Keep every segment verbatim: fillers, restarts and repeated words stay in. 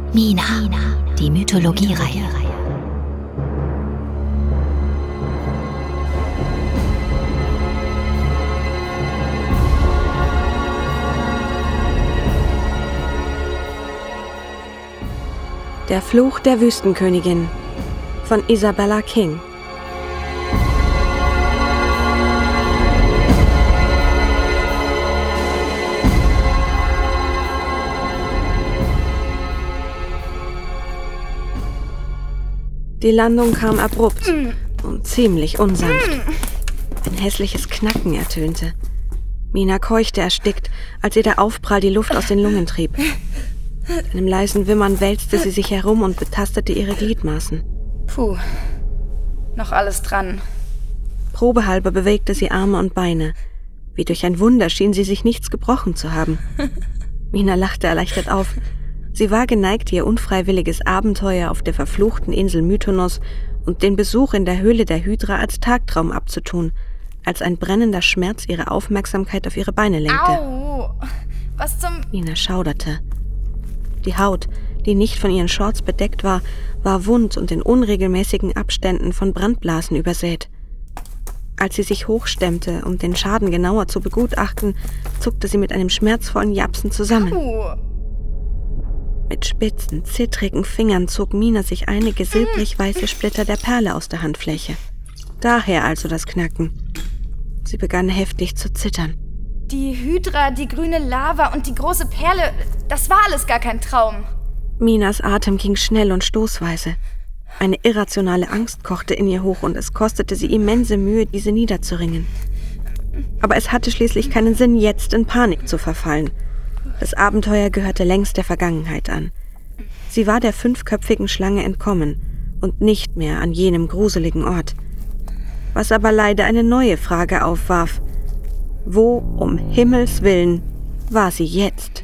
Mina, die Mythologie-Reihe. Der Fluch der Wüstenkönigin von Isabella King. Die Landung kam abrupt und ziemlich unsanft. Ein hässliches Knacken ertönte. Mina keuchte erstickt, als ihr der Aufprall die Luft aus den Lungen trieb. Mit einem leisen Wimmern wälzte sie sich herum und betastete ihre Gliedmaßen. Puh, noch alles dran. Probehalber bewegte sie Arme und Beine. Wie durch ein Wunder schien sie sich nichts gebrochen zu haben. Mina lachte erleichtert auf. Sie war geneigt, ihr unfreiwilliges Abenteuer auf der verfluchten Insel Mykonos und den Besuch in der Höhle der Hydra als Tagtraum abzutun, als ein brennender Schmerz ihre Aufmerksamkeit auf ihre Beine lenkte. Au! Was zum... Mina schauderte. Die Haut, die nicht von ihren Shorts bedeckt war, war wund und in unregelmäßigen Abständen von Brandblasen übersät. Als sie sich hochstemmte, um den Schaden genauer zu begutachten, zuckte sie mit einem schmerzvollen Japsen zusammen. Au. Mit spitzen, zittrigen Fingern zog Mina sich einige silbrig-weiße Splitter der Perle aus der Handfläche. Daher also das Knacken. Sie begann heftig zu zittern. Die Hydra, die grüne Lava und die große Perle, das war alles gar kein Traum. Minas Atem ging schnell und stoßweise. Eine irrationale Angst kochte in ihr hoch und es kostete sie immense Mühe, diese niederzuringen. Aber es hatte schließlich keinen Sinn, jetzt in Panik zu verfallen. Das Abenteuer gehörte längst der Vergangenheit an. Sie war der fünfköpfigen Schlange entkommen und nicht mehr an jenem gruseligen Ort. Was aber leider eine neue Frage aufwarf. Wo um Himmels Willen war sie jetzt?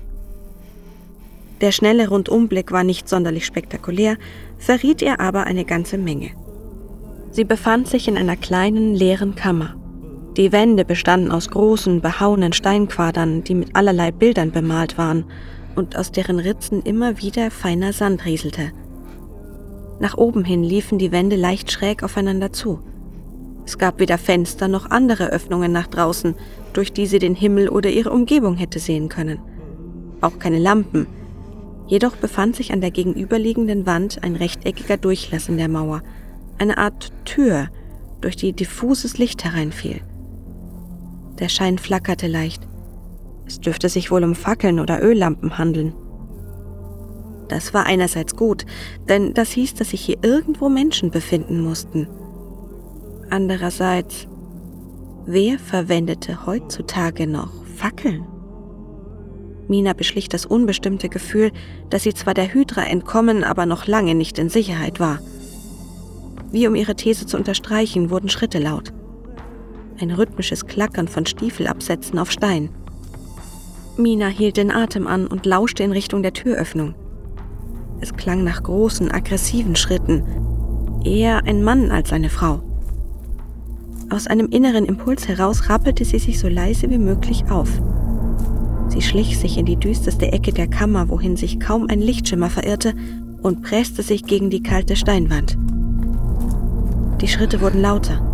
Der schnelle Rundumblick war nicht sonderlich spektakulär, verriet ihr aber eine ganze Menge. Sie befand sich in einer kleinen, leeren Kammer. Die Wände bestanden aus großen, behauenen Steinquadern, die mit allerlei Bildern bemalt waren und aus deren Ritzen immer wieder feiner Sand rieselte. Nach oben hin liefen die Wände leicht schräg aufeinander zu. Es gab weder Fenster noch andere Öffnungen nach draußen, durch die sie den Himmel oder ihre Umgebung hätte sehen können. Auch keine Lampen. Jedoch befand sich an der gegenüberliegenden Wand ein rechteckiger Durchlass in der Mauer, eine Art Tür, durch die diffuses Licht hereinfiel. Der Schein flackerte leicht. Es dürfte sich wohl um Fackeln oder Öllampen handeln. Das war einerseits gut, denn das hieß, dass sich hier irgendwo Menschen befinden mussten. Andererseits, wer verwendete heutzutage noch Fackeln? Mina beschlich das unbestimmte Gefühl, dass sie zwar der Hydra entkommen, aber noch lange nicht in Sicherheit war. Wie um ihre These zu unterstreichen, wurden Schritte laut. Ein rhythmisches Klackern von Stiefelabsätzen auf Stein. Mina hielt den Atem an und lauschte in Richtung der Türöffnung. Es klang nach großen, aggressiven Schritten. Eher ein Mann als eine Frau. Aus einem inneren Impuls heraus rappelte sie sich so leise wie möglich auf. Sie schlich sich in die düsterste Ecke der Kammer, wohin sich kaum ein Lichtschimmer verirrte, und presste sich gegen die kalte Steinwand. Die Schritte wurden lauter.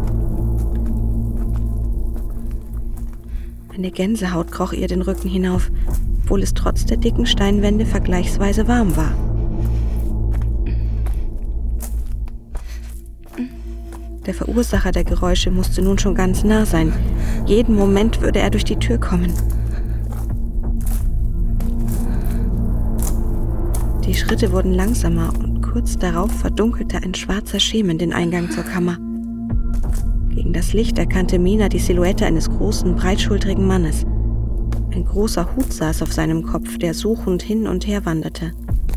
Eine Gänsehaut kroch ihr den Rücken hinauf, obwohl es trotz der dicken Steinwände vergleichsweise warm war. Der Verursacher der Geräusche musste nun schon ganz nah sein. Jeden Moment würde er durch die Tür kommen. Die Schritte wurden langsamer und kurz darauf verdunkelte ein schwarzer Schemen den Eingang zur Kammer. Gegen das Licht erkannte Mina die Silhouette eines großen, breitschultrigen Mannes. Ein großer Hut saß auf seinem Kopf, der suchend hin und her wanderte.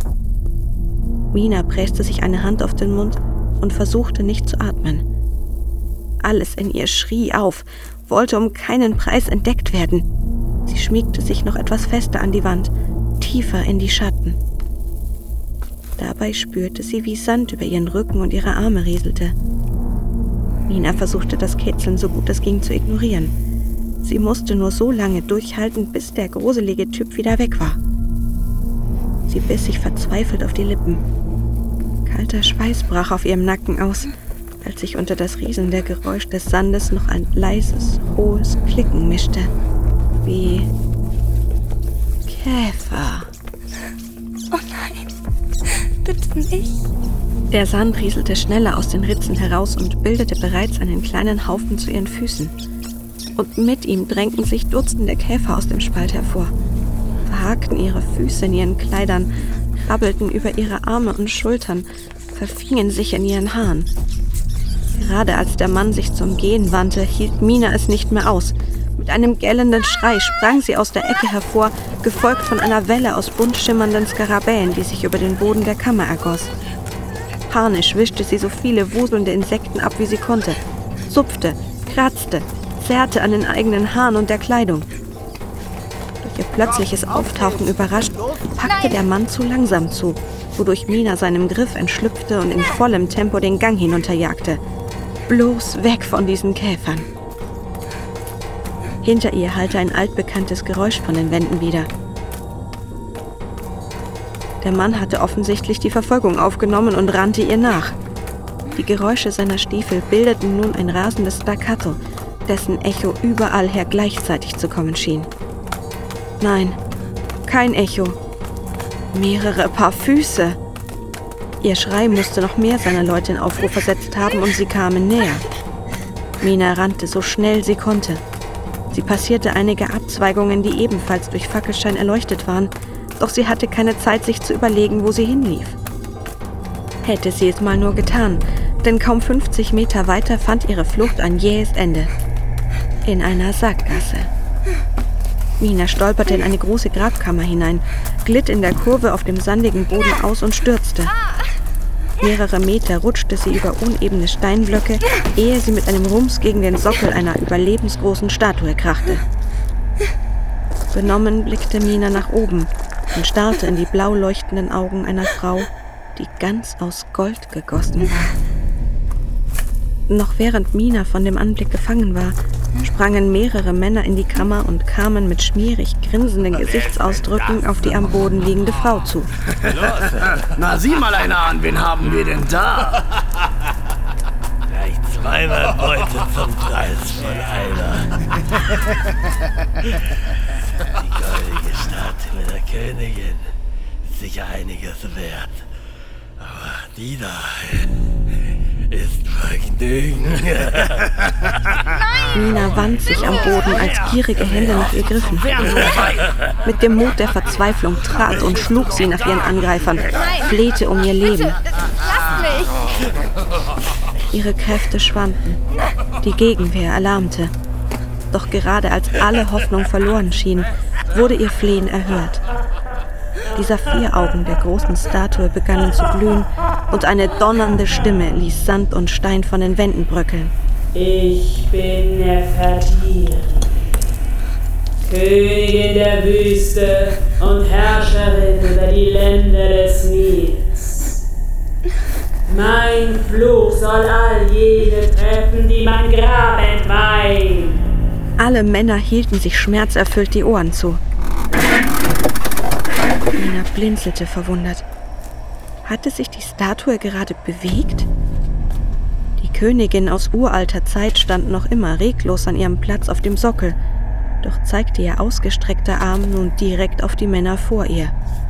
Mina presste sich eine Hand auf den Mund und versuchte nicht zu atmen. Alles in ihr schrie auf, wollte um keinen Preis entdeckt werden. Sie schmiegte sich noch etwas fester an die Wand, tiefer in die Schatten. Dabei spürte sie, wie Sand über ihren Rücken und ihre Arme rieselte. Mina versuchte das Kitzeln so gut es ging zu ignorieren. Sie musste nur so lange durchhalten, bis der gruselige Typ wieder weg war. Sie biss sich verzweifelt auf die Lippen. Kalter Schweiß brach auf ihrem Nacken aus, als sich unter das Rieseln der Geräusch des Sandes noch ein leises, hohes Klicken mischte. Wie Käfer. Oh nein, bitte nicht. Der Sand rieselte schneller aus den Ritzen heraus und bildete bereits einen kleinen Haufen zu ihren Füßen. Und mit ihm drängten sich Dutzende Käfer aus dem Spalt hervor, verhakten ihre Füße in ihren Kleidern, krabbelten über ihre Arme und Schultern, verfingen sich in ihren Haaren. Gerade als der Mann sich zum Gehen wandte, hielt Mina es nicht mehr aus. Mit einem gellenden Schrei sprang sie aus der Ecke hervor, gefolgt von einer Welle aus bunt schimmernden Skarabäen, die sich über den Boden der Kammer ergoss. Panisch wischte sie so viele wuselnde Insekten ab, wie sie konnte, zupfte, kratzte, zerrte an den eigenen Haaren und der Kleidung. Durch ihr plötzliches Auftauchen überrascht, packte der Mann zu langsam zu, wodurch Mina seinem Griff entschlüpfte und in vollem Tempo den Gang hinunterjagte. Bloß weg von diesen Käfern. Hinter ihr hallte ein altbekanntes Geräusch von den Wänden wieder. Der Mann hatte offensichtlich die Verfolgung aufgenommen und rannte ihr nach. Die Geräusche seiner Stiefel bildeten nun ein rasendes Staccato, dessen Echo überall her gleichzeitig zu kommen schien. Nein, kein Echo. Mehrere Paar Füße. Ihr Schrei musste noch mehr seiner Leute in Aufruhr versetzt haben und sie kamen näher. Mina rannte so schnell sie konnte. Sie passierte einige Abzweigungen, die ebenfalls durch Fackelschein erleuchtet waren, doch sie hatte keine Zeit, sich zu überlegen, wo sie hinlief. Hätte sie es mal nur getan, denn kaum fünfzig Meter weiter fand ihre Flucht ein jähes Ende. In einer Sackgasse. Mina stolperte in eine große Grabkammer hinein, glitt in der Kurve auf dem sandigen Boden aus und stürzte. Mehrere Meter rutschte sie über unebene Steinblöcke, ehe sie mit einem Rums gegen den Sockel einer überlebensgroßen Statue krachte. Benommen blickte Mina nach oben und starrte in die blau leuchtenden Augen einer Frau, die ganz aus Gold gegossen war. Noch während Mina von dem Anblick gefangen war, sprangen mehrere Männer in die Kammer und kamen mit schmierig grinsenden Gesichtsausdrücken auf die am Boden liegende Frau zu. Na, sieh mal einer an, wen haben wir denn da? Gleich zweimal Beute zum Preis von einer. Die goldige Statue der Königin ist sicher einiges wert. Aber die da ist Vergnügen. Mina wand sich am Boden, als gierige Hände nach ihr griffen. Mit dem Mut der Verzweiflung trat und schlug sie nach ihren Angreifern, flehte um ihr Leben. Lasst mich! Ihre Kräfte schwanden, die Gegenwehr erlahmte. Doch gerade als alle Hoffnung verloren schien, wurde ihr Flehen erhört. Die Saphiraugen der großen Statue begannen zu glühen und eine donnernde Stimme ließ Sand und Stein von den Wänden bröckeln. Ich bin Nefertiri, Königin der Wüste und Herrscherin über die Länder des Nils. Mein Fluch soll all jene treffen, die mein Grab entweihen. Alle Männer hielten sich schmerzerfüllt die Ohren zu. Mina blinzelte verwundert. Hatte sich die Statue gerade bewegt? Die Königin aus uralter Zeit stand noch immer reglos an ihrem Platz auf dem Sockel, doch zeigte ihr ausgestreckter Arm nun direkt auf die Männer vor ihr.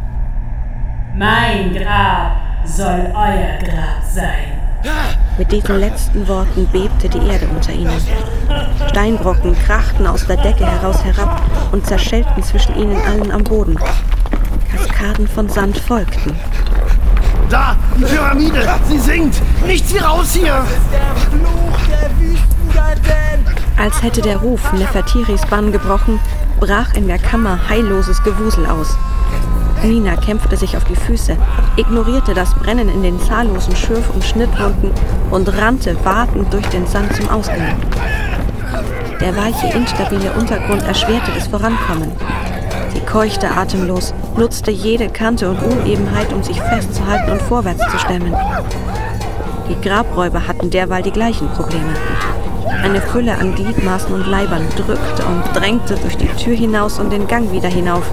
Mein Grab soll euer Grab sein. Mit diesen letzten Worten bebte die Erde unter ihnen. Steinbrocken krachten aus der Decke heraus herab und zerschellten zwischen ihnen allen am Boden. Kaskaden von Sand folgten. Da, die Pyramide, sie sinkt! Nicht sie raus hier! Das ist der Fluch der Wüstengöttin! Als hätte der Ruf Nefertiris Bann gebrochen, brach in der Kammer heilloses Gewusel aus. Mina kämpfte sich auf die Füße, ignorierte das Brennen in den zahllosen Schürf- und Schnittwunden und rannte watend durch den Sand zum Ausgang. Der weiche, instabile Untergrund erschwerte das Vorankommen. Sie keuchte atemlos, nutzte jede Kante und Unebenheit, um sich festzuhalten und vorwärts zu stemmen. Die Grabräuber hatten derweil die gleichen Probleme. Eine Fülle an Gliedmaßen und Leibern drückte und drängte durch die Tür hinaus und den Gang wieder hinauf,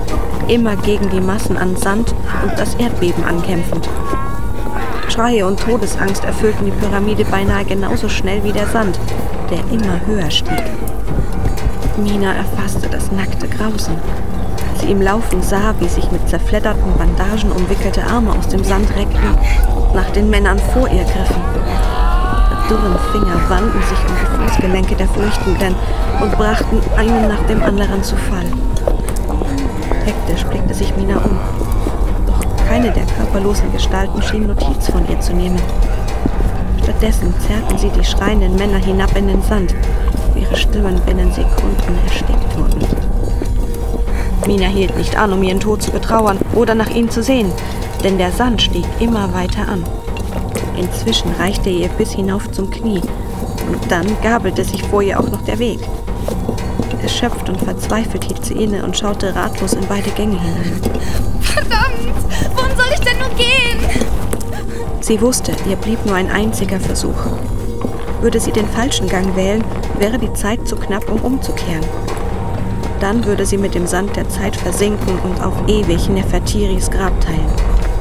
immer gegen die Massen an Sand und das Erdbeben ankämpfend. Schreie und Todesangst erfüllten die Pyramide beinahe genauso schnell wie der Sand, der immer höher stieg. Mina erfasste das nackte Grausen, als sie im Laufen sah, wie sich mit zerfledderten Bandagen umwickelte Arme aus dem Sand reckten und nach den Männern vor ihr griffen. Die dürren Finger wanden sich um die Fußgelenke der Flüchtenden und brachten einen nach dem anderen zu Fall. Hektisch blickte sich Mina um. Doch keine der körperlosen Gestalten schien Notiz von ihr zu nehmen. Stattdessen zerrten sie die schreienden Männer hinab in den Sand, wo ihre Stimmen binnen Sekunden erstickt wurden. Mina hielt nicht an, um ihren Tod zu betrauern oder nach ihm zu sehen, denn der Sand stieg immer weiter an. Inzwischen reichte er ihr bis hinauf zum Knie und dann gabelte sich vor ihr auch noch der Weg. Erschöpft und verzweifelt hielt sie inne und schaute ratlos in beide Gänge hinein. Verdammt! Wohin soll ich denn nun gehen? Sie wusste, ihr blieb nur ein einziger Versuch. Würde sie den falschen Gang wählen, wäre die Zeit zu knapp, um umzukehren. Dann würde sie mit dem Sand der Zeit versinken und auf ewig Nefertiris Grab teilen.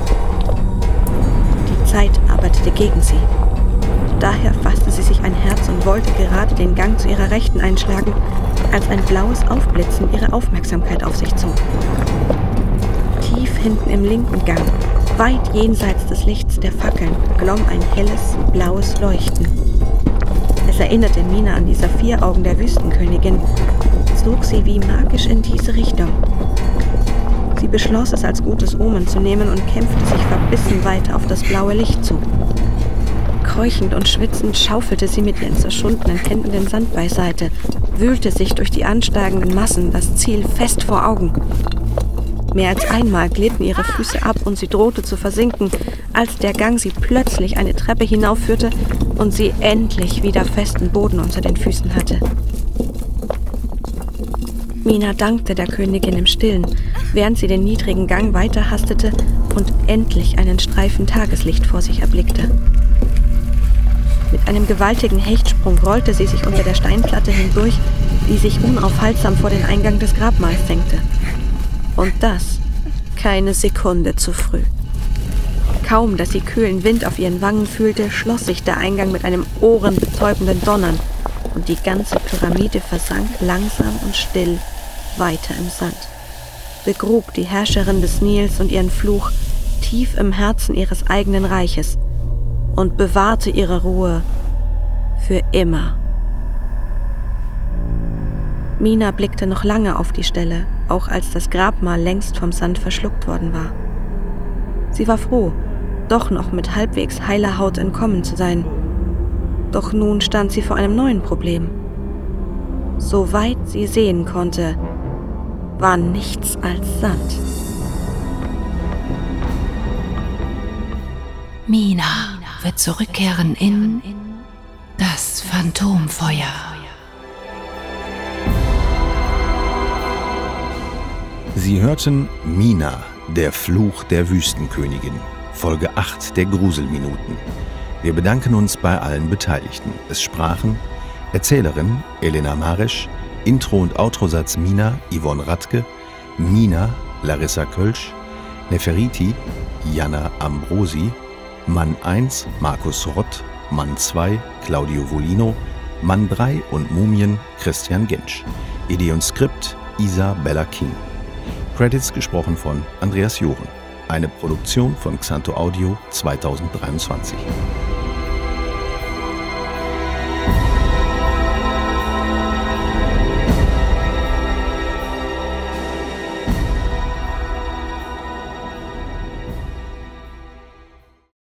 Die Zeit arbeitete gegen sie. Daher fasste sie sich ein Herz und wollte gerade den Gang zu ihrer Rechten einschlagen, als ein blaues Aufblitzen ihre Aufmerksamkeit auf sich zog. Tief hinten im linken Gang, weit jenseits des Lichts der Fackeln, glomm ein helles, blaues Leuchten. Es erinnerte Mina an die Saphiraugen der Wüstenkönigin und zog sie wie magisch in diese Richtung. Sie beschloss, es als gutes Omen zu nehmen und kämpfte sich verbissen weiter auf das blaue Licht zu. Keuchend und schwitzend schaufelte sie mit ihren zerschundenen Händen den Sand beiseite, wühlte sich durch die ansteigenden Massen, das Ziel fest vor Augen. Mehr als einmal glitten ihre Füße ab und sie drohte zu versinken, als der Gang sie plötzlich eine Treppe hinaufführte und sie endlich wieder festen Boden unter den Füßen hatte. Mina dankte der Königin im Stillen, während sie den niedrigen Gang weiterhastete und endlich einen Streifen Tageslicht vor sich erblickte. Mit einem gewaltigen Hechtsprung rollte sie sich unter der Steinplatte hindurch, die sich unaufhaltsam vor den Eingang des Grabmals senkte. Und das keine Sekunde zu früh. Kaum, dass sie kühlen Wind auf ihren Wangen fühlte, schloss sich der Eingang mit einem ohrenbetäubenden Donnern und die ganze Pyramide versank langsam und still weiter im Sand, begrub die Herrscherin des Nils und ihren Fluch tief im Herzen ihres eigenen Reiches und bewahrte ihre Ruhe für immer. Mina blickte noch lange auf die Stelle, auch als das Grabmal längst vom Sand verschluckt worden war. Sie war froh, doch noch mit halbwegs heiler Haut entkommen zu sein. Doch nun stand sie vor einem neuen Problem. Soweit sie sehen konnte, war nichts als Sand. Mina wird zurückkehren in das Phantomfeuer. Sie hörten Mina, der Fluch der Wüstenkönigin, Folge acht der Gruselminuten. Wir bedanken uns bei allen Beteiligten. Es sprachen Erzählerin Elena Maresch, Intro- und Outrosatz Mina, Yvonne Radke, Mina, Larissa Kölsch, Neferiti, Jana Ambrosi, Mann eins, Markus Rott, Mann zwei, Claudio Volino, Mann drei und Mumien, Christian Gensch. Idee und Skript, Isa Bella King. Credits gesprochen von Andreas Joren. Eine Produktion von Xanto Audio zweitausenddreiundzwanzig.